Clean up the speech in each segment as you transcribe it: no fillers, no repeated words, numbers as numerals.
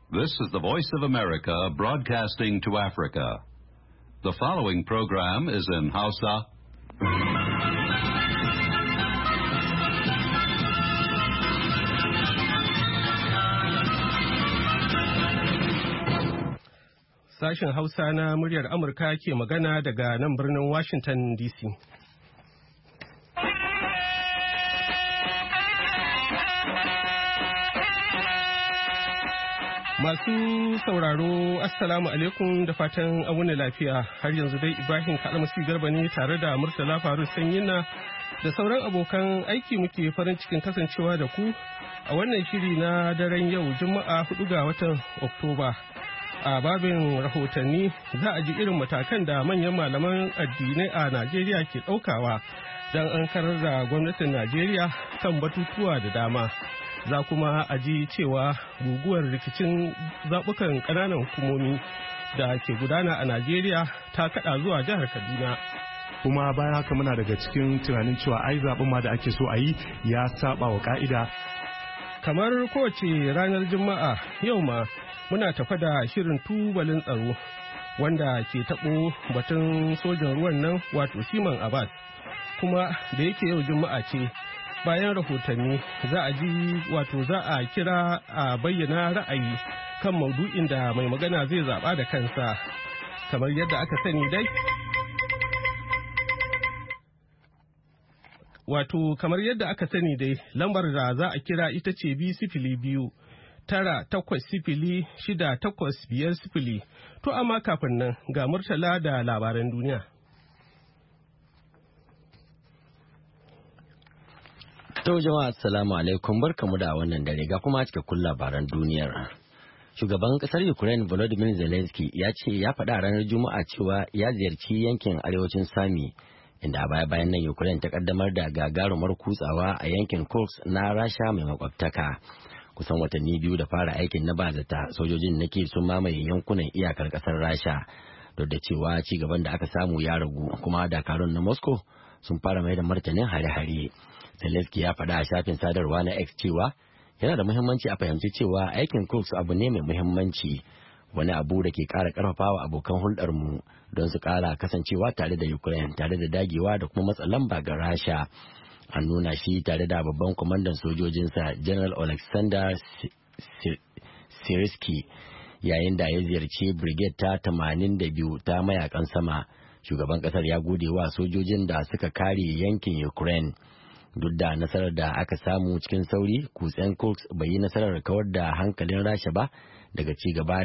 This is the Voice of America broadcasting to Africa. The following program is in Hausa. Sashen Hausa na muryar Amurka ke magana daga nan birnin Washington DC. Masu sauraro, Assalamu alaikum da fatan wuni lafiya. Har yanzu dai Ibrahim Kalmasi Garba ne tare da Murtala Faru Sanyina da sauran abokan aiki muke farin cikin kasancewa da ku a wannan shiri na daren yau Juma'a 4 ga watan Oktoba. A babin rahotanni za a ji irin matakan da manyan malaman addinai a Najeriya ke ɗaukawa don an karar da gwamnatin Najeriya kan batutuwa da dama. Za kuma a ji cewa guguwar rikicin zaɓukan ƙananan hukumomi da ke gudana a Najeriya ta kaɗa zuwa jihar Kaduna. Kuma bayan haka muna daga cikin tunanin cewa ai zaɓen ma da ake so a yi ya saba wa ƙa'ida. Kamar kowace ranar Juma'a yau ma muna tafa da shirin tubalin tsaro wanda ke taɓo batun sojan ruwan nan wato Siman Abbas. Kuma da yake yau Juma'a ce bayan rahotanni za a kira a bayyana ra'ayi kan maudu'in da mai magana zai zaɓa da kansa. Kamar yadda aka sani dai lambar da za a kira ita ce 2 9-8-6-8-5-0. To amma kafin nan ga Murtala da labaran duniya. To jama'a assalamu alaikum, barkamu da wannan dare ga kuma cikakkun labaran duniyar. Shugaban kasar Ukraine Volodymyr Zelensky ya ce ya faɗa ranar Juma'a cewa ya ziyarci yankin arewacin Sami inda a baya-bayan nan Ukraine ta kaddamar da gagarumar kutsawa a yankin Kursk na Rasha mai makwabtaka. Kusan watanni biyu da fara aikin na bazata, sojojin na Kyiv sun mamaye yankunan iyakar kasar Rasha. Duk da cewa ci gaban da aka samu ya ragu, kuma dakarun na Moscow sun fara mai da martanin hare-hare. Zelensky ya faɗa a shafin sadarwa na X cewa yana da muhimmanci a fahimci cewa aikin Kursk abu ne mai muhimmanci, wani abu da ke ƙara ƙarfafawa abokan hulɗarmu don su ƙara kasancewa tare da Ukraine tare da dagewa da kuma matsa lamba ga Rasha. An nuna shi tare da babban kwamandan sojojinsa General Alexander Sirski yayin da ya ziyarci Brigade ta 82 ta mayakan sama. Shugaban kasar ya gode wa sojojin da suka kare yankin Ukraine. Duk da nasarar da aka samu cikin sauri, kutsen Kursk bai yi nasarar kawar da hankalin Rasha ba daga cigaban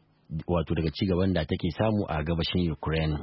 da take samu a gabashin Ukraine.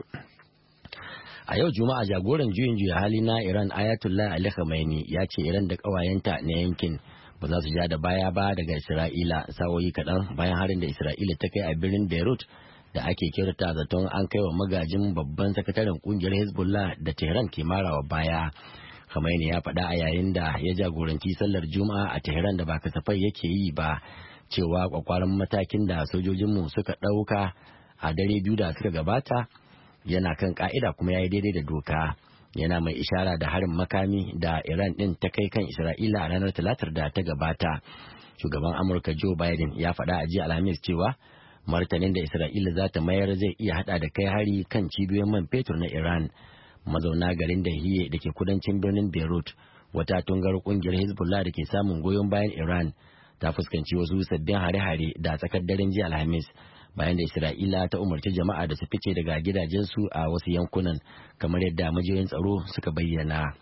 A yau Juma'a jagoran juyin juya hali na Iran Ayatollah Ali Khamenei ya ce Iran da ƙawayenta na yankin ba za su ja da baya ba daga Isra'ila sa'o'i kaɗan bayan harin da Isra'ila ta kai a birnin Beirut da ake kirta zaton an kai wa magajin babban sakataren kungiyar Hezbollah da Tehran ke marawa baya. Khamenei ya faɗa a yayin da ya jagoranci sallar Juma'a a Tehran da ba kasafai yake yi ba cewa kwakwaran matakin da sojojinmu suka ɗauka a dare biyu da suka gabata yana kan ka'ida kuma ya yi daidai da doka. Yana mai ishara da harin makami da Iran ɗin ta kai kan Isra'ila a ranar Talatar da ta gabata. Shugaban Amurka Joe Biden ya faɗa a jiya Alhamis cewa martanin da Isra'ila za ta mayar zai iya hada da kai hari kan cibiyoyin man fetur na Iran. Mazauna garin Dahiye da ke kudancin birnin Beirut, wata tungar kungiyar Hezbollah da ke samun goyon bayan Iran, ta fuskanci wasu sabbin hare-hare da tsakar daren jiya Alhamis bayan da Isra'ila ta umarci jama'a da su fice daga gidajensu a wasu yankunan kamar yadda majiyoyin tsaro suka bayyana.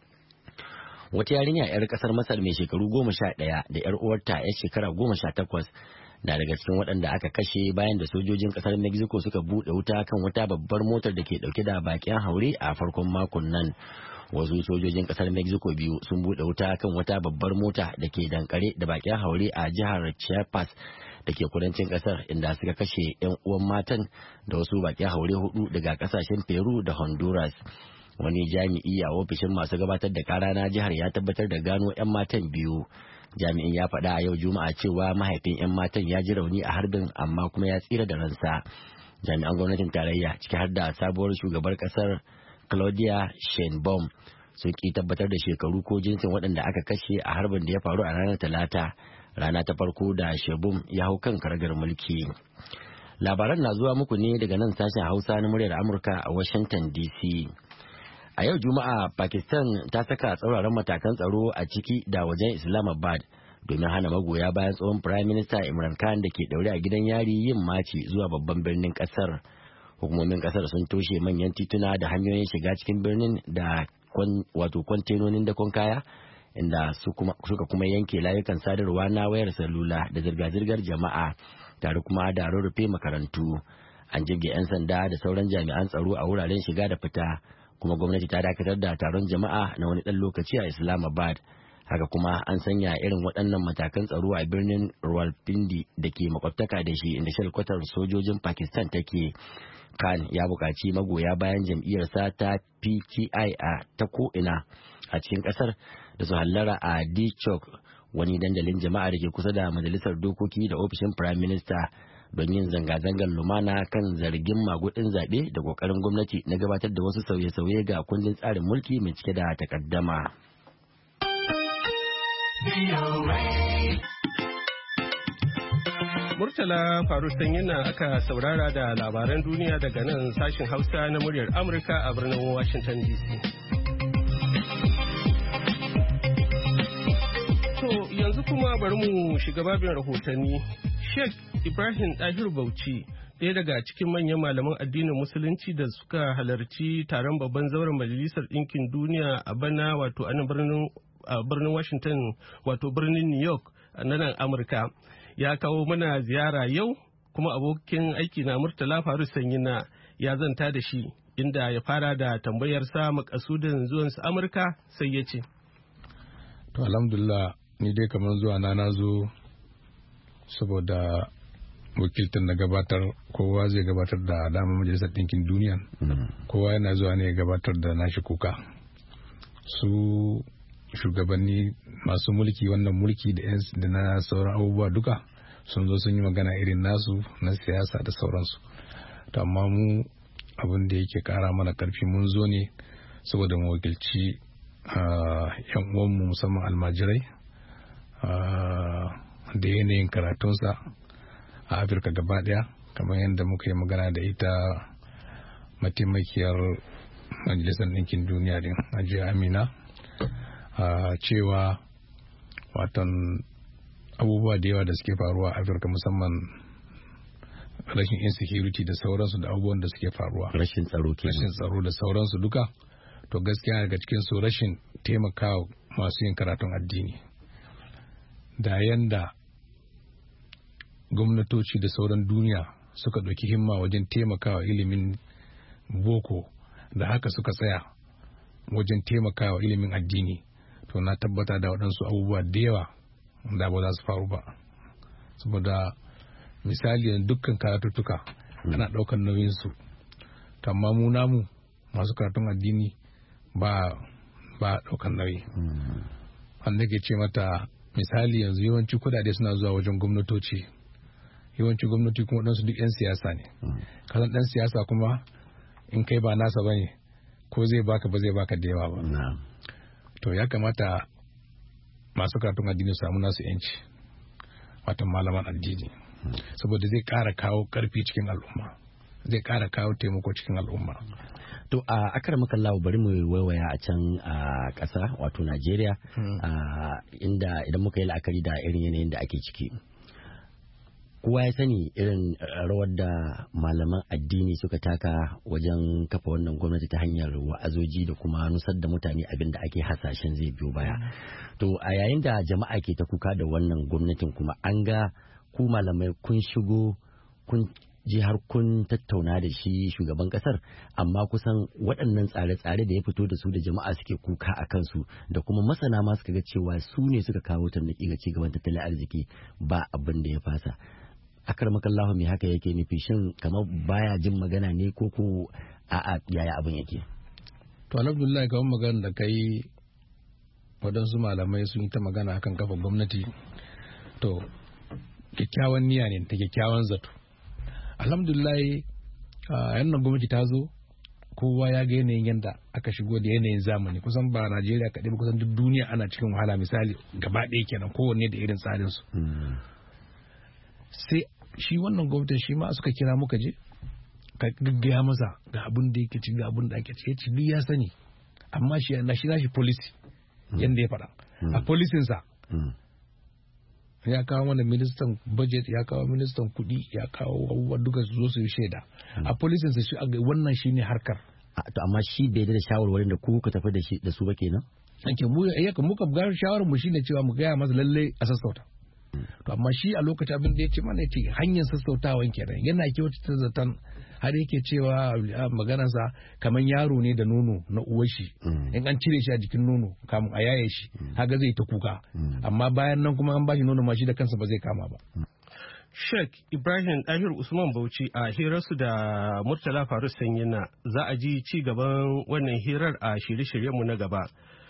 Wata yarinya 'yar kasar Masar mai shekaru 11 da 'yar uwarta 'yar shekara 18 na daga cikin waɗanda aka kashe bayan da sojojin ƙasar Mexico suka buɗe wuta kan wata babbar motar da ke ɗauke da baƙin haure a farkon makon nan. Wasu sojojin ƙasar Mexico biyu sun buɗe wuta kan wata babbar mota da ke dankare da baƙin haure a jihar Chiapas da ke kudancin ƙasar, inda suka kashe 'yan uwan matan da wasu baƙin haure 4 daga ƙasashen Peru da Honduras. Wani jami'i a ofishin masu gabatar da kara na jihar ya tabbatar da gano 'yan matan biyu. Jami'in ya faɗa a yau Juma'a cewa mahaifin 'yan matan ya ji rauni a harbin amma kuma ya tsira da ransa. Jami'an gwamnatin tarayya ciki har da sabuwar shugabar ƙasar Claudia Sheinbaum sun ki tabbatar da shekaru ko jinsin waɗanda aka kashe a harbin da ya faru a ranar Talata, rana ta farko da Shebum ya hau kan karagar mulki. Labaran na zuwa muku ne daga nan sashen Hausa na muryar Amurka a Washington DC. A yau Juma'a, Pakistan ta saka tsauraran matakan tsaro a ciki da wajen Islamabad domin hana magoya bayan tsohon Prime Minister Imran Khan da ke daure a gidan yari yin maci zuwa babban birnin kasar. Hukumomin kasar sun toshe manyan tituna da hanyoyin shiga cikin birnin da kwantenonin dakon kaya, inda suka kuma yanke layukan sadarwa na wayar salula da zirga-zirgar jama'a, tare kuma da rurrufe makarantu. An jirge 'yan sanda da sauran jami'an tsaro a wuraren shiga da fita, kuma gwamnati ta dakatar da taron jama'a na wani ɗan lokaci a Islamabad. Haka kuma an sanya irin waɗannan matakan tsaro a birnin Rawalpindi da ke makwabtaka da shi, inda shalkwatar sojojin Pakistan take. Khan ya buƙaci magoya bayan jam'iyyarsa ta PTI a ta ko'ina a cikin ƙasar da su hallara a D-Chowk, wani dandalin jama'a da ke kusa da majalisar dokoki da ofishin Prime Minister, don yin zanga-zangar lumana kan zargin magudin zaɓe da ƙoƙarin gwamnati na gabatar da wasu sauye-sauye ga kundin tsarin mulki mai cike da takaddama. Murtala Faruk Sanyina aka saurara da labaran duniya daga nan sashin Hausa na muryar Amurka a birnin Washington DC. To yanzu kuma bari mu shiga babin rahotanni. Sheikh Ibrahim Dahir Bauchi, ɗaya daga cikin manyan malaman addinin Musulunci da suka halarci taron babban zauren Majalisar Ɗinkin Duniya a bana, wato a birnin Washington, wato birnin New York a nan Amurka, ya kawo mana ziyara yau, kuma abokin aiki na Murtala Faruk Sanyina ya zanta da shi, inda ya fara da tambayarsa makasudin zuwansa Amurka, sai ya ce. To alhamdulillah, ni dai kamar zuwa na zo saboda wakiltar na gabatar, kowa zai gabatar da damar Majalisar Ɗinkin Duniya, kowa yana zuwa ne ya gabatar da nashi kuka. Su shugabanni masu mulki, wannan mulki da na sauran abubuwa duka sun zo sun yi magana irin nasu na siyasa da sauransu. To amma mu abin da yake kara mana karfi, mun zo ne saboda mu wakilci yan uwanmu musamman almajirai da yanayin karatunsa a Afirka gaba daya, kamar yadda muka yi magana da ita mataimakiyar Majalisar Ɗinkin Duniya din Hajiya Amina, cewa watan abubuwa da yawa da suke faruwa a Afirka, musamman rashin insecurity da sauransu, da abubuwan da suke faruwa, rashin tsaro da sauransu duka, to gaskiya daga cikin su rashin taimakawa masu yin karatun addini, da yanda gwamnatoci da sauran duniya suka ɗauki himma wajen taimakawa ilimin boko, da haka suka tsaya wajen taimakawa ilimin addini, to na tabbata da waɗansu abubuwa da yawa da ba za su faru ba. Saboda misali dukkan karatuttuka ana ɗaukar nauyinsu, amma mu namu masu karatun addini ba ɗaukar nauyi. Wanda ke ce mata misali yanzu yawanci kudade suna zuwa wajen gwamnatoci, yawanci gwamnati kuma ɗansu duk 'yan siyasa ne. Kasan ɗan siyasa kuma in kai ba nasa ba ne, ko zai baka ba zai baka da yawa ba. To ya kamata masu karatun addini su samu nasu yanci, watan malaman addini, saboda zai ƙara kawo ƙarfi cikin al'umma, zai ƙara kawo taimako cikin al'umma. To a akar makallawa bari mu waiwaya a can a ƙasa, wato Najeriya, inda idan muka yi la'akari da irin yanayin da ake ciki, kowa ya sani irin rawar da malaman addini suka taka wajen kafa wannan gwamnati ta hanyar wa'azoji da kuma nusar da mutane abin da ake hasashen zai biyo baya. To a yayin da jama'a ke ta kuka da wannan gwamnatin, kuma an ga ku malamai kun shigo kun je har kun tattauna da shi shugaban kasar, amma kusan waɗannan tsare-tsare da ya fito da su da jama'a suke kuka a kansu, da kuma masana ma suka ga cewa su ne suka kawo tarnaƙi ga cigaban tattalin arziki, ba abin da ya fasa. Akar makallahu me haka yake nufi? Shin kamar baya jin magana ne, ko a'a yaya abin yake? To alhamdulillah, kamar magana da kai, waɗansu malamai sun ta magana akan kafa gwamnati, to kyakkyawan niyya ne ta kyakkyawan zato. Alhamdulillah, yannan gwamnati ta zo kowa ya ga yanayin yadda aka shigo da yanayin zamani, kusan ba Najeriya kaɗai ba, kusan duk duniya ana cikin wahala, misali gaba ɗaya kenan kowanne da irin tsarin su. Sai shi wannan gwamnatin shi ma suka kira muka je ka gaggaya masa ga abin da yake ci, ga abin da ake ci, duk ya sani, amma shi nashi policy yanda ya faɗa a policinsa ya kawo mana ministan budget, ya kawo ministan kuɗi, ya kawo abubuwa duka su zo su yi shaida a policinsa shi wannan shi ne harkar. To amma shi bai da shawarwarin da ku ka tafi da su ba kenan? Ake mu ka ga shawarar mu shine cewa mu gaya masa lalle a sassauta. To amma shi a lokacin abin da ya ce mana ce hanyar sassautawan kenan, yana kyautata zaton har yake cewa maganarsa kamar yaro ne da nono na uwar shi, in an cire shi a jikin nono kamun a yaye shi haka zai ta kuka, amma bayan nan kuma an bashi nono ma shi da kansa ba zai kama ba. Sheikh Ibrahim Dahir Usman Bauchi a hirarsu da Murtala Faruk Sanyina. Za a ji ci gaban wannan hirar a shirye-shiryenmu na gaba.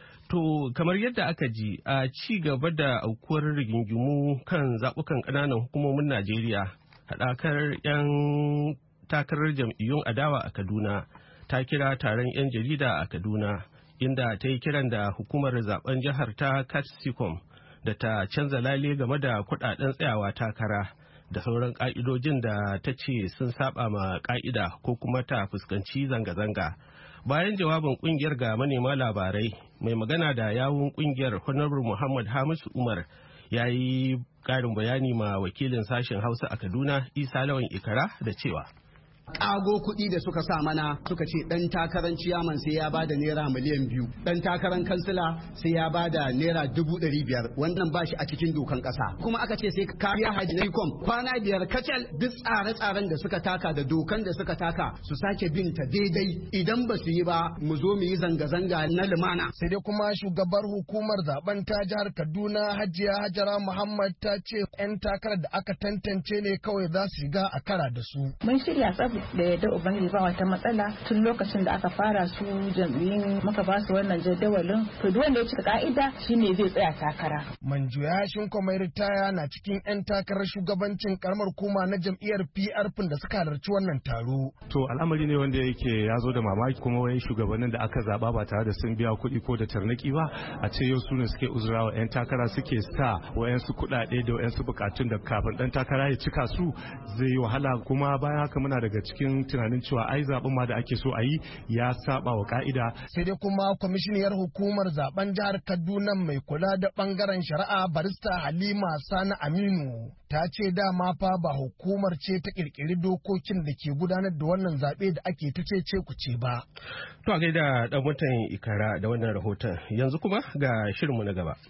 To kamar yadda aka ji a ci gaba da aukuwar rigingimu kan zaɓukan ƙananan hukumomin Najeriya, haɗakar 'yan takarar jam'iyyun adawa a Kaduna ta kira taron 'yan jarida a Kaduna, inda ta yi kiran da hukumar zaben jihar ta Katsikom da ta canza lale game da kuɗaɗen tsayawa takara da sauran ƙa'idojin da ta ce sun saba ma ƙa'ida ko kuma ta fuskanci zanga-zanga. Bayan jawabin kungiyar ga manema labarai, mai magana da yawun kungiyar Honorable Muhammad Hamisu Umar ya yi ƙarin bayani ma wakilin sashen Hausa a Kaduna Isa Lawan Ikara da cewa kago kuɗi da suka sa mana suka ce ɗan takarar ciyaman sai ya bada naira miliyan 2, ɗan takarar kansila sai ya bada naira 500,000, wannan ba shi a cikin dokan ƙasa. Kuma aka ce sai kariya haji na ikom kwana 5 kacal, duk tsare-tsaren da suka taka da dokan da suka taka su sake bin ta daidai, idan ba su yi ba mu zo mu yi zanga-zanga na lumana. Sai dai kuma shugabar hukumar zaben ta jihar Kaduna Hajiya Hajara Muhammad ta ce 'yan takarar da aka tantance ne kawai za su shiga a kara da su. Mun shirya tsab da yadda ubangiji ba wata matsala tun lokacin da aka fara su jam'iyyun muka ba su wannan jadawalin, to duk wanda ya cika ka'ida shine zai tsaya takara. Manjuya Shinko mai ritaya na cikin 'yan takarar shugabancin karamar hukuma na jam'iyyar PRP da suka halarci wannan taro. To al'amari ne wanda yake ya zo da mamaki, kuma wai shugabannin da aka zaba ba tare da sun biya kuɗi ko da tarnaki ba, a ce yau su ne suke uzurawa 'yan takara, suke sa wayansu kuɗaɗe da wayansu bukatun da kafin ɗan takara ya cika su zai yi wahala. Kuma bayan haka muna daga cikin tunanin cewa ai zaben ma da ake so a yi ya saba wa ka'ida. Sai dai kuma kwamishiniyar hukumar zaben jihar Kaduna mai kula da bangaren shari'a barista Halima Sani Aminu ta ce dama fa ba hukumar ce ta kirkiri dokokin da ke gudanar da wannan zaɓe da ake ta ce ku ce ba. To a gaida dan mutan Ikara da wannan rahoton, yanzu kuma ga shirinmu na gaba.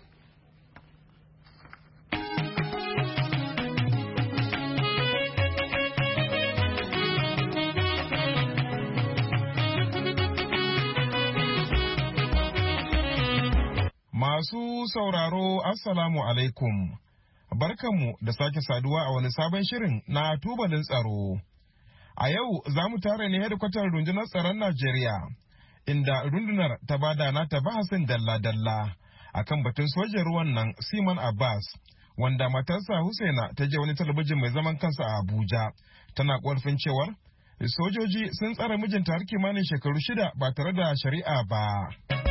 Masu sauraro, Assalamu alaikum. Barkanmu da sake saduwa a wani sabon shirin na tubalin tsaro. A yau za mu tare ne hedikwatar rundunar tsaron Najeriya, inda rundunar ta bada nata bahasin dalla-dalla akan batun sojin ruwan nan Siman Abbas, wanda matarsa Husaina ta je wani talabijin mai zaman kansa a Abuja, tana ƙorafin cewar sojoji sun tsare mijinta har kimanin shekaru 6 ba tare da shari'a ba.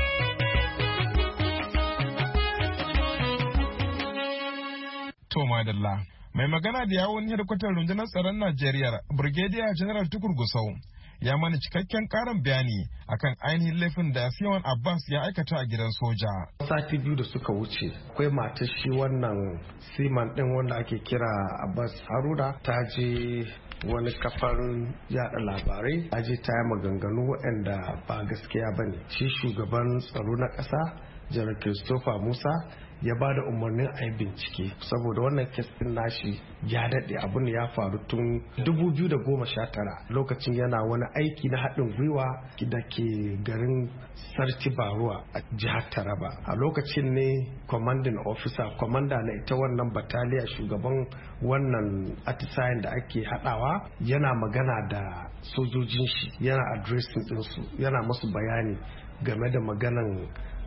To madalla. Mai magana da yawon hedikwatar rundunar tsaron Najeriya, Brigadier General Tukur Gusau, ya mana cikakken karin bayani akan ainihin laifin da Siman Abbas ya aikata a gidan soja. Sati 2 da suka wuce, akwai matar shi wannan Siman din wanda ake kira Abbas Haruna, ta je wani kafar yada labarai, ta je ta yi maganganu waɗanda ba gaskiya ba ne. Shi shugaban tsaro na ƙasa, Janar Christopher Musa, ya ba da umarnin a yi bincike saboda wannan kes din nashi ya daɗe, abin ya faru tun 2019 lokacin yana wani aiki na haɗin gwiwa da ke garin Sarti Baruwa a jihar Taraba. A lokacin ne commanding officer, kwamanda na ita wannan bataliya, shugaban wannan atisayen da ake haɗawa, yana magana da sojojin shi, yana addressing ɗinsu, yana masu bayani game da maganan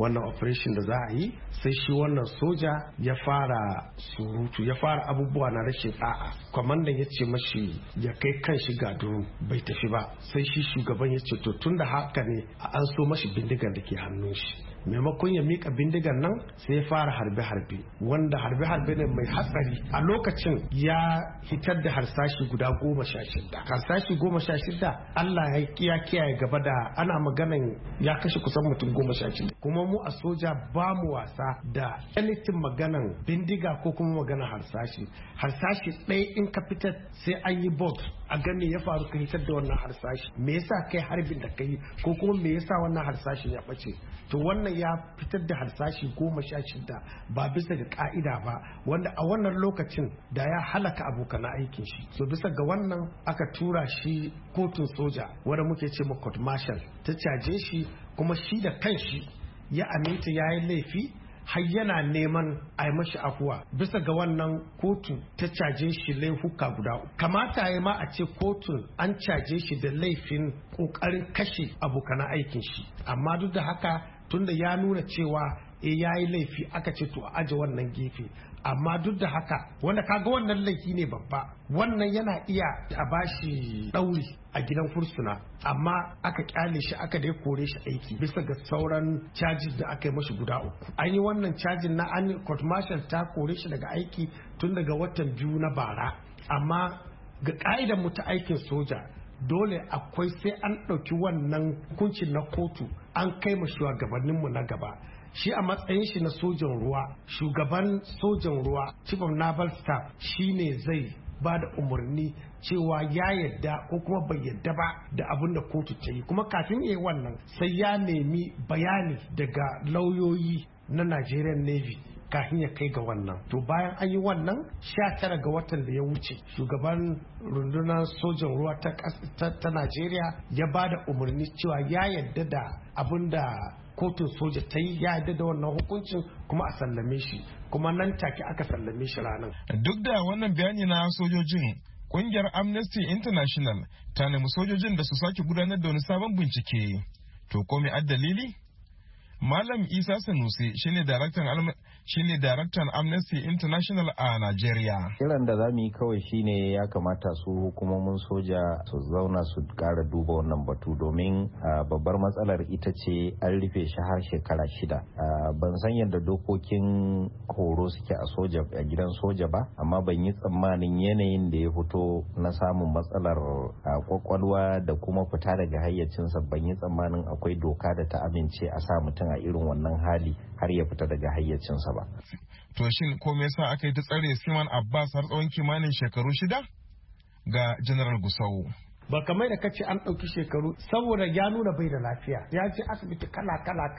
wannan operation da za a yi, sai shi wannan soja ya fara surutu, ya fara abubuwa na rashin da'a. Kwamandan ya ce mashi ya kai kan shi ga duru, bai tafi ba. Sai shi shugaban ya ce to tun da haka ne an so mashi bindigar da ke hannun shi. Maimakon ya mika bindigan nan sai ya fara harbe-harbe, wanda harbe-harbe ne mai hatsari. A lokacin ya hitar da harsashi guda 16. Harsashi 16 Allah ya kiyaye gaba da ana maganan ya kashe kusan mutum 16. Kuma mu a soja ba mu wasa da anything maganan bindiga ko kuma maganan harsashi. Harsashi ɗaya in ka fitar sai an yi bot a game ya faru ka hitar da wannan harsashi. Me yasa kai harbin da kai ko kuma me yasa wannan harsashin ya ɓace? To wannan ya fitar da harsashi 16 ba bisa ga ka'ida ba, wanda a wannan lokacin da ya halaka abokan aikin shi. So bisa ga wannan aka tura shi kotun soja wanda muke ce ma court martial, ta caje shi kuma shi da kanshi ya aminta ya yi laifi har yana neman a yi mashi afuwa. Bisa ga wannan kotu ta caje shi laifuka guda. Kamata ya ma a ce kotun an caje shi da laifin kokarin kashe abokan aikin shi, amma duk da haka tunda ya nuna cewa ya yi laifi aka ce to a aje wannan gefe. Amma duk da haka wanda kaga wannan laifi ne babba, wannan yana iya a bashi ɗauri a gidan fursuna, amma aka kyale shi aka dai kore shi aiki bisa ga sauran charges da aka yi mashi guda 3. An yi wannan cajin na an court martial ta kore shi daga aiki tun daga watan 2 na bara, amma ga ka'idar mu ta aikin soja dole akwai sai an ɗauki wannan hukuncin na kotu an kai ma shugabanninmu na gaba. Shi a matsayin shi na sojan ruwa, shugaban sojan ruwa chief of naval staff shine zai ba da umarni cewa ya yadda ko kuma bai yadda ba da abin da kotu ta yi. Kuma kafin ya yi wannan sai ya nemi bayani daga lauyoyi na Nigerian Navy kafin ya kai ga wannan. To bayan an yi wannan 19 ga watan da ya wuce shugaban rundunar sojan ruwa ta Najeriya ya ba da umarni cewa ya yadda da abin da kotun soja ta yi, ya yadda da wannan hukuncin kuma a sallame shi, kuma nan take aka sallame shi ranar. Duk da wannan bayani na sojojin, kungiyar Amnesty International ta nemi sojojin da su sake gudanar da wani sabon bincike. To ko me addalili? Malam Isa Sanusi shine daraktan Amnesty International a Najeriya. Kiran da za mu yi kawai shine ya kamata su hukumomin soja su zauna su kara duba wannan batu, domin babbar matsalar ita ce an rufe shi har shekara 6. Ban san yadda dokokin horo suke a gidan soja ba, amma ban yi tsammanin yanayin da ya fito na samun matsalar kwakwalwa da kuma fita daga hayyacinsa, ban yi tsammanin akwai doka da ta amince a sa mutum a irin wannan hali har ya fita daga hayyacinsa ba. To shin ko me yasa aka yi ta tsare Siman Abbas har tsawon kimanin shekaru 6? Ga General Gusau. Ba kamar da kace an ɗauki shekaru saboda ya nuna bai da lafiya, ya je asibiti kala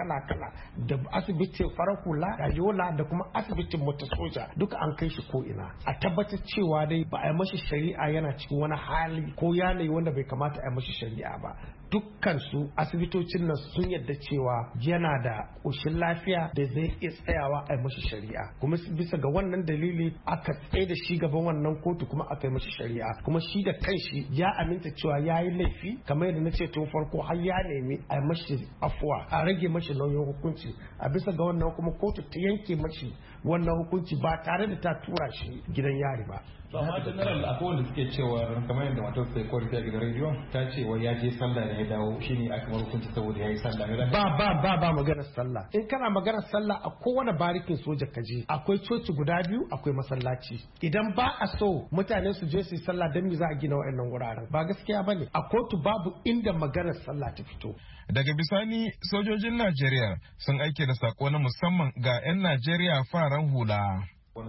da asibitin farar hula da yola da kuma asibitin mota soja duka an kai shi ko ina a tabbatar cewa dai ba a yi mashi shari'a yana cikin wani hali ko yanayi wanda bai kamata a yi mashi shari'a ba. Dukkan su asibitocin nan sun yadda cewa yana da ƙoshin lafiya da zai iya tsayawa a yi mashi shari'a, kuma bisa ga wannan dalili aka tsaye da shi gaban wannan kotu kuma aka yi mashi shari'a, kuma shi da kanshi ya aminta cewa ya yi laifi kamar yadda na ce tun farko har ya nemi a mashi afuwa a rage mashi nauyin hukunci. A bisa ga wannan kuma kotu ta yanke mashi wannan hukunci ba tare da ta tura shi gidan yari ba. amma general akwai wanda suke cewa kamar yadda matar sai kawai ta gidan rediyo ta ce wai ya je sallah da ya dawo shine aka mar hukunci saboda ya yi sallah ba maganar sallah. In kana maganar sallah a kowane barikin soja ka je akwai coci guda 2 akwai masallaci. Idan ba a so mutane su je su yi sallah dan me za a gina wa'annan wuraren? Ba gaskiya bane. A kotu babu inda maganar sallah ta fito. Daga bisani sojojin Najeriya sun aike da sako na musamman ga 'yan Najeriya faran hula.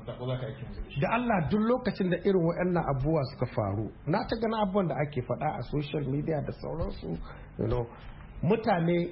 Da Allah duk lokacin da irin waɗannan abubuwa suka faru, na ta gana abubuwan da ake faɗa a social media da sauransu, mutane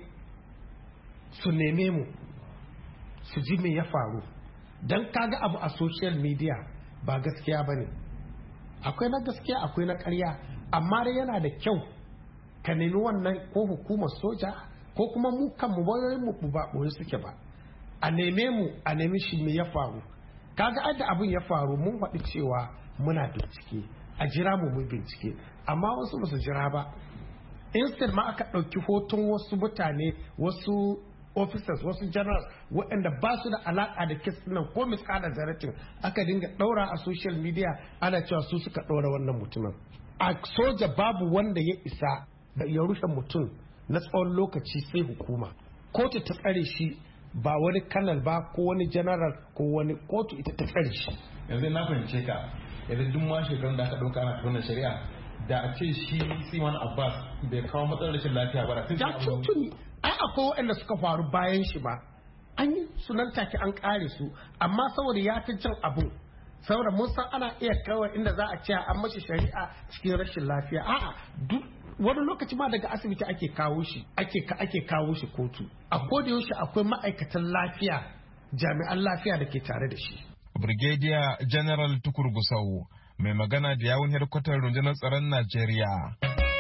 su neme mu su ji me ya faru. Don kaga abu a social media ba gaskiya ba ne, akwai na gaskiya akwai na ƙarya, amma dai yana da kyau ka nemi wannan ko hukumar soja ko kuma mu kanmu mu ba ɓoye suke ba, a neme mu a nemi shi me ya faru. Kaga adda abin ya faru mun faɗi cewa muna bincike, a jira mu bincike, amma wasu ba su jira ba. Instead ma aka ɗauki hoton wasu mutane, wasu officers wasu generals waɗanda ba su da alaƙa da kes nan ko miskala zaratin aka dinga ɗaura a social media ana cewa su suka ɗaura wannan mutumin. A soja babu wanda ya isa da ya rufe mutum na tsawon lokaci sai hukuma. Kotu ta tsare shi ba wani kanal ba ko wani general ko wani kotu ita ta tsare shi. Yanzu na fahimce ka yanzu duk ma shekarun da aka ɗauka ana wannan shari'a da a ce shi Siman Abbas bai kawo matsalar rashin lafiya ba da tun ya tuntuni ai akwai waɗanda suka faru bayan shi ba an yi sunan take an kare su amma saboda ya fi cin abu saboda mun san ana iya kawai inda za a ce an mashi shari'a cikin rashin lafiya a'a duk wani lokaci ma daga asibiti ake kawo shi ake kawo shi kotu a koda yaushe akwai ma'aikatan lafiya jami'an lafiya da ke tare da shi. Brigadier General Tukur Gusau mai magana da yawun hedkwatar rundunar tsaron Najeriya.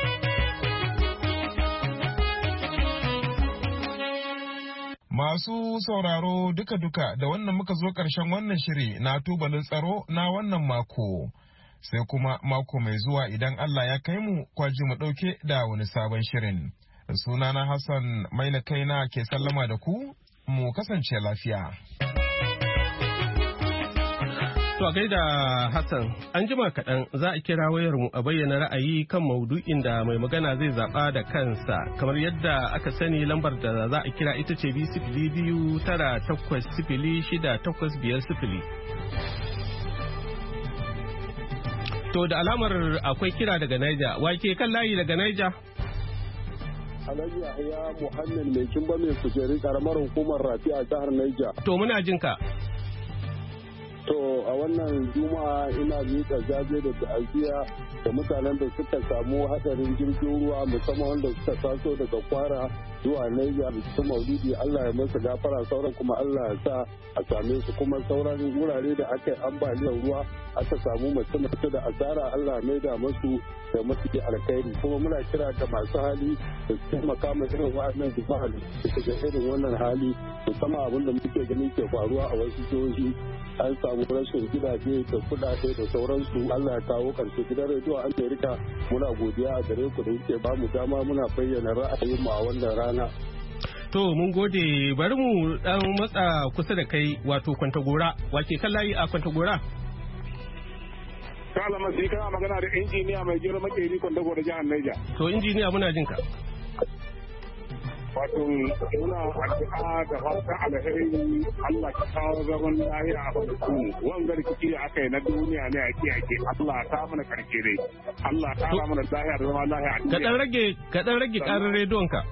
Masu sauraro duka-duka da wannan muka zo ƙarshen wannan shiri na tubalin tsaro na wannan mako. Sai kuma mako mai zuwa idan Allah ya kai mu kwaji mu ɗauke da wani sabon shirin. Sunana Hassan Maina Kaina ke sallama da ku, mu kasance lafiya. To a gaida Hassan, an jima kaɗan za a kira wayarmu a bayyana ra'ayi kan maudu'in da mai magana zai zaɓa da kansa. Kamar yadda aka sani lambar da za a kira ita ce 2-9-8-0-6-8-5-0. To da alamar akwai kira daga Naija, wake kan layi daga Naija? Alhaji Yahya Muhammad mai kimba mai kujeri karamar hukumar Rafi a jihar Naija. To muna jinka. To a wannan juma'a ina miƙa jaje da ta'aziyya da mutanen da suka samu hadarin jirgin ruwa musamman wanda suka taso daga Kwara zuwa Niger bikin Maulidi. Allah ya masa gafara, sauran kuma Allah ya sa a same su, kuma sauran wurare da aka yi ambaliyar ruwa aka samu mace da asara Allah mai da masu da masu alkhairi. Kuma muna kira ga masu hali da su taimaka ma irin wa'annan jama'a da ga irin wannan hali, musamman abin da muke ganin ke faruwa a wasu jihohi. An samu rashin gidaje da kudade da sauransu. Allah ya kawo karshe. Gidan rediyo Amerika muna godiya a gare ku da yake ba mu dama muna bayyana ra'ayinmu a wannan rana. To mun gode, bari mu dan matsa kusa da kai wato Kwantagora. Wake kan layi a Kwantagora? Kalama sai kana magana da injiniya mai girma Makeri Kwantagora jihar Niger. To injiniya muna jin ka. Wato muna addu'a da fatan alheri Allah ka kawo zaman lahiya a farko wanga rikici da aka yi na duniya ne ake Allah ta mana karshe dai Allah ta mana lahiya da zaman lahiya a duniya. Ka dan rage karar rediyon ka.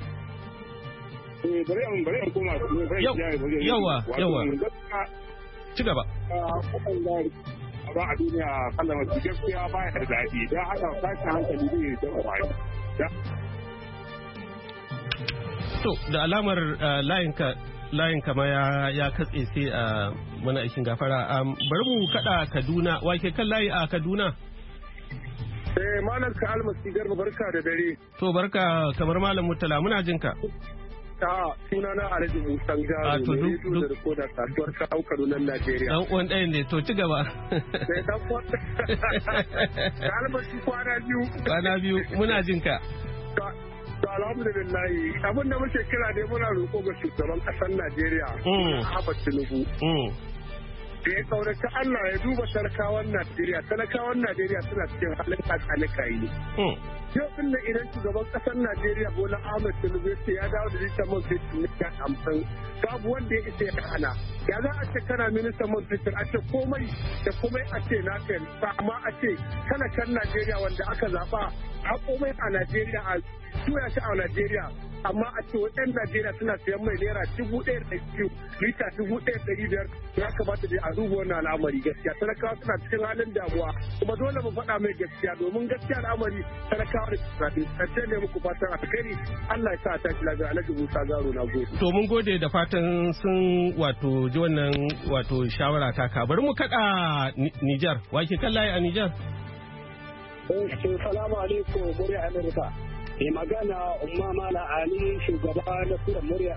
Bari in koma yawa ci gaba. Ba a duniya kallon wasu gaskiya ba ya da daɗi don haka tashin hankali ne da umarni. To da alamar layinka ma ya katse sai a mana aikin gafara. Bari mu kada Kaduna, wake kan layi a Kaduna? Malam ka almasi garba barka da dare. To barka kamar Malam Murtala muna jin ka. Sunana Alhaji Musa Garo ne da rikoda kasuwar kawo Kaduna Najeriya. Dan uwan ɗayan ne, to ci gaba. Ka almasi kwana biyu. Muna jin ka. Alhamdulillah abin da muke kira dai muna roƙo ga shugaban ƙasar Najeriya Ahmad Tinubu da ya kaurace Allah ya duba talakawan Najeriya suna cikin halin kakanikayi. Yau din nan idan shugaban ƙasar Najeriya Bola Ahmed Tinubu ya ce ya dawo da litan man fetur na 50 babu wanda ya isa ya hana. Ya za a ce kana ministan man fetur a ce komai da komai a ce na kai amma a ce talakan Najeriya wanda aka zaɓa a komai a Najeriya a tuya shi a Najeriya amma a ce waɗannan Najeriya suna sayan mai naira 1,200 lita 1,500 ya kamata dai a duba wannan al'amari gaskiya talakawa suna cikin halin damuwa kuma dole mu faɗa mai gaskiya domin gaskiya al'amari talakawa da tsadi sai ne muku fatan alheri Allah ya sa ta shi lafiya Alhaji Musa Garo na gode. To mun gode da fatan sun wato ji wannan wato shawara ta ka bari mu kada Niger wake kan layi a Niger. Assalamu alaikum murya Amerika. Mai magana Umma Mala Ali shugaba na Sura Murya.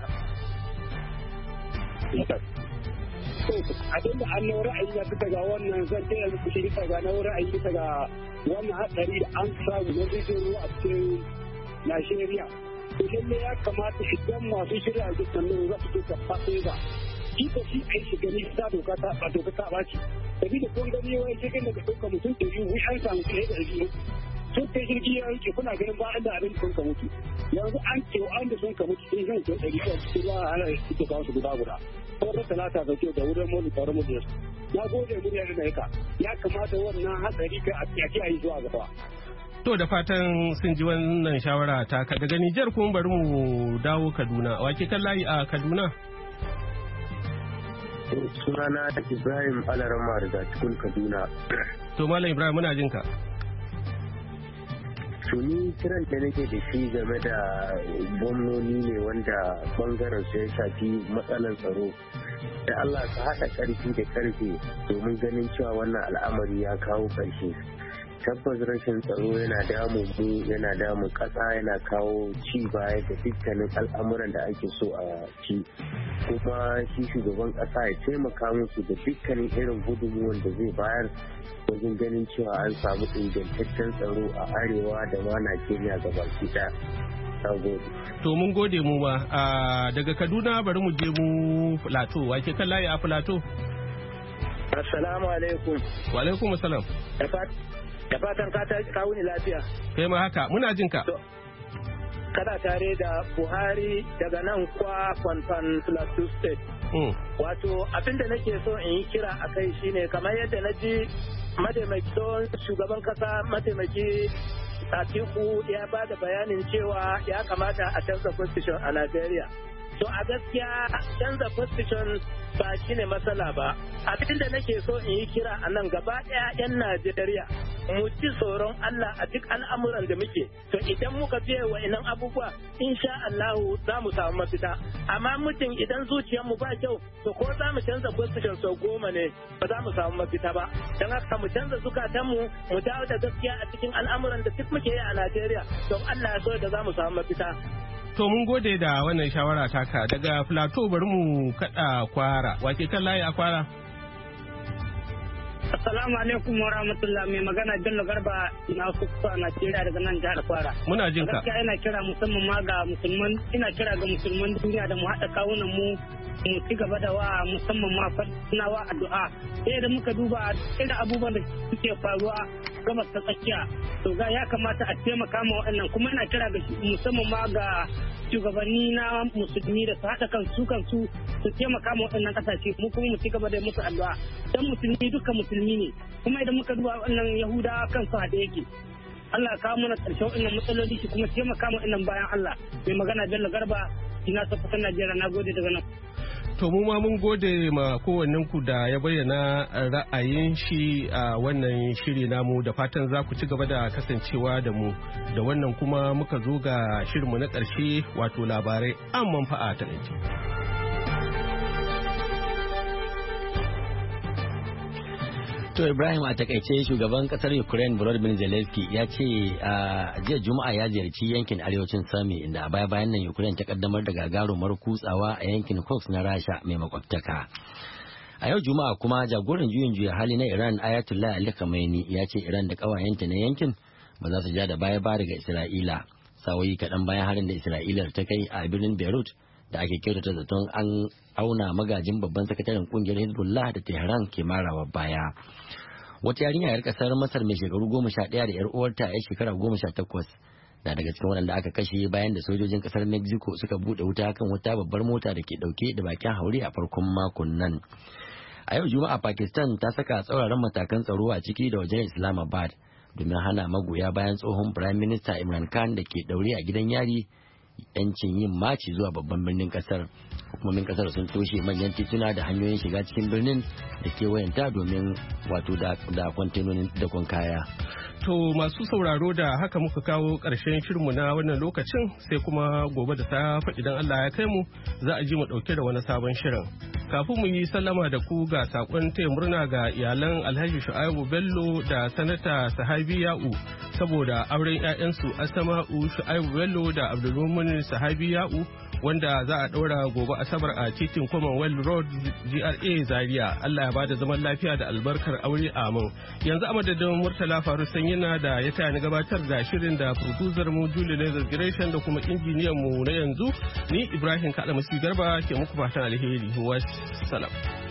Abin da an ra'ayi ya fita ga wannan zan taya muku shi bisa ga ra'ayi bisa ga wannan hatsari da an samu na jirgin ruwa a cikin Najeriya. to lalle ya kamata idan masu shirya ajiyar nan za su ce fasinja shi da shi kai shi gani ta doka ta ɓaci tafi da kun gani wai cikin daga ɗauka mutum da yi an samu fiye da ɗari sun kai jirgi ya yanke kuna ganin ba da abin sun ka mutu yanzu an ce an da sun ka mutu sun yi sun ɗari a cikin za a hana suke kawo su guda ko da talata da ke da wurin mu tare mu da su na gode murya da naika ya kamata wannan hatsari ka a kiyaye zuwa gaba. To da fatan sun ji wannan shawara ta ka daga Nijar kuma bari mu dawo Kaduna wake kan layi a Kaduna. Sunana Ibrahim Alarama daga cikin Kaduna. To Malam Ibrahim muna jinka. Tuni kiran da nake da shi game da gwamnoni ne wanda bangaren su ya shafi matsalar tsaro. Da Allah ka haɗa ƙarfi da ƙarfe domin ganin cewa wannan al'amari ya kawo ƙarshe. Tabbas rashin tsaro yana damun mu yana damun ƙasa yana kawo ci baya da dukkanin al'amuran da ake so a ci. Kuma shi shugaban ƙasa ya taimaka musu da dukkanin irin gudunmuwan da zai bayar wajen ganin cewa an samu ingantaccen tsaro a arewa da ma Najeriya gabaki ɗaya. To mun gode mu ba daga Kaduna bari mu je mu Plateau wake kan layi a Plateau. Assalamu alaikum. Wa alaikum assalam. Da fatan ka wuni lafiya. Kai ma haka muna jin ka. Kada tare da Buhari daga nan Kwanfan Plateau State. Wato abinda nake so in yi kira a kai shine kamar yadda na ji mataimakin shugaban kasa mataimaki Atiku ya ba da bayanin cewa ya kamata a canza constitution a Najeriya. So a gaskiya canza constitution ba shi ne matsala ba. Abin da nake so in yi kira a nan gaba ɗaya 'yan Najeriya mu ci tsoron Allah a duk al'amuran da muke. To idan muka biye wa inan abubuwa insha Allahu za mu samu mafita. Amma mutum idan zuciyarmu ba kyau to ko za mu canza constitution sau 10 ne ba za mu samu mafita ba. Don haka mu canza zukatanmu mu dawo da gaskiya a cikin al'amuran da duk muke yi a Najeriya. Don Allah ya so da za mu samu mafita. To mun gode da wannan shawara taka daga Plateau bari mu kada Kwara wake kan layi a Kwara. Assalamu alaikum wa rahmatullah mai magana Bello Garba ina kusa Najeriya daga nan jihar Kwara. Muna jin ka. Gaskiya ina kira musamman ma ga musulman duniya da mu haɗa kawunan mu ci gaba da wa musamman ma wa addu'a. Sai da muka duba irin abubuwan da suke faruwa gabas ta tsakiya to ga ya kamata a taimaka ma waɗannan kuma ina kira ga musamman ma ga shugabanni na musulmi da su haɗa kansu su taimaka ma waɗannan ƙasashe mu kuma mu ci gaba da musu addu'a dan musulmi duka musulmi ne kuma idan muka duba waɗannan yahudawa kansu haɗe yake Allah ya kawo mana ƙarshen waɗannan matsaloli shi kuma taimaka ma waɗannan bayan Allah mai magana Bello Garba ina Sokoto Najeriya na gode daga nan. To mu ma mun gode ma kowannen ku da ya bayyana ra'ayin shi a wannan shiri namu da fatan za ku ci gaba da kasancewa da mu da wannan kuma muka zo ga shirinmu na ƙarshe wato labarai an manfa'a ta ɗauki. To Ibrahim a takaice shugaban kasar Ukraine Volodymyr Zelensky ya ce a jiya Juma'a ya ziyarci yankin arewacin Sami inda a baya bayan nan Ukraine ta kaddamar da gagarumar kutsawa a yankin Kursk na Rasha mai makwabtaka. A yau Juma'a kuma jagoran juyin juya hali na Iran Ayatollah Ali Khamenei ya ce Iran da kawayenta na yankin ba za su ja da baya ba daga Isra'ila. Sawoyi kaɗan bayan harin da Isra'ila ta kai a birnin Beirut da ake kyautata zaton an auna magajin babban sakataren kungiyar Hezbollah da Tehran ke marawa baya. Wata yarinya yar kasar Masar mai shekaru 11 da yar uwarta ya shekara 18 na daga cikin waɗanda aka kashe bayan da sojojin kasar Mexico suka bude wuta kan wata babbar mota da ke dauke da bakin haure a farkon makon nan. A yau Juma'a Pakistan ta saka tsauraran matakan tsaro a ciki da wajen Islamabad domin hana magoya bayan tsohon Prime Minister Imran Khan da ke daure a gidan yari yancin yin maci zuwa babban birnin kasar. Hukumomin kasar sun toshe manyan tituna da hanyoyin shiga cikin birnin da kewayenta domin wato da kwantenonin dakon kaya. To masu sauraro da haka muka kawo ƙarshen shirinmu na wannan lokacin sai kuma gobe da safe idan Allah ya kai mu za a ji mu ɗauke da wani sabon shirin. Kafin mu yi sallama da ku ga sakon taya murna ga iyalan Alhaji Shu'aibu Bello da Sanata Sahabi Ya'u saboda auren 'ya'yansu Asma'u Shu'aibu Bello da Abdulmumin Sahabi Ya'u wanda za a ɗaura gobe Asabar a titin Commonwealth Road GRA Zaria. Allah ya bada zaman lafiya da albarkar aure amin. Yanzu a madadin Murtala Faru Sanyina da ya taya ni gabatar da shirin da producer mu Julie Lazar Gresham da kuma injiniyan mu na yanzu ni Ibrahim Kalamasi Garba ke muku fatan alheri. Wassalam.